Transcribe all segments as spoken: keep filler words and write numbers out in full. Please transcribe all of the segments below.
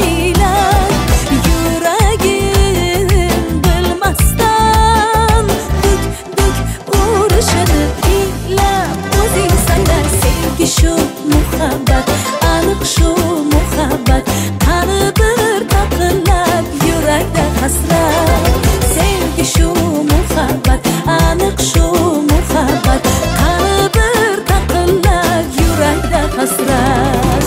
saylar yuragim bilmasdan duk duk urishini tinglab o'zing saylar sevgi shu muhabbat aniq shu muhabbat qani bir taqillab yurakda hasrat sevgi shu muhabbat aniq shu muhabbat qani bir taqillab yurakda hasrat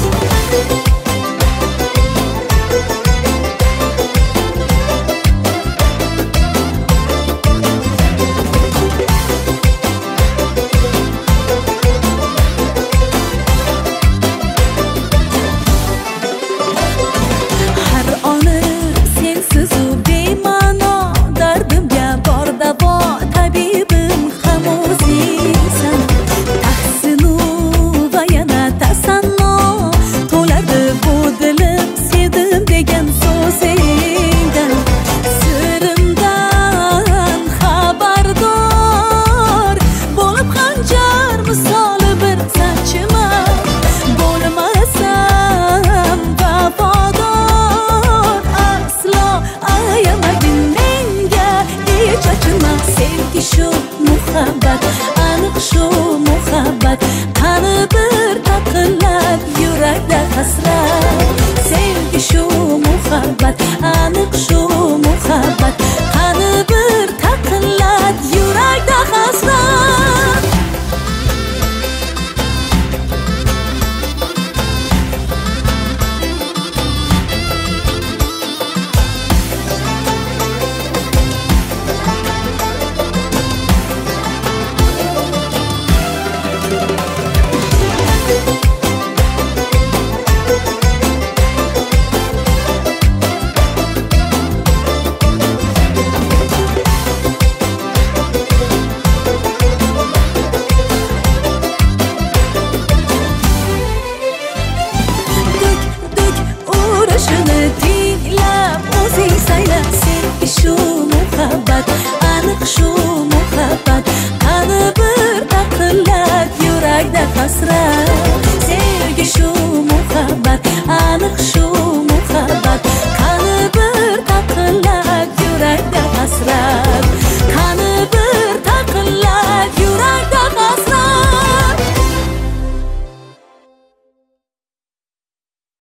sevgi shu muhabbat aniq shu muhabbat qani bir taqillab yurakda hasrat sevgi shu muhabbat aniq shu muhabbat qani bir taqillab yurakda hasrat tinglab o'zing sayla sevgi shu muhabbat aniq shu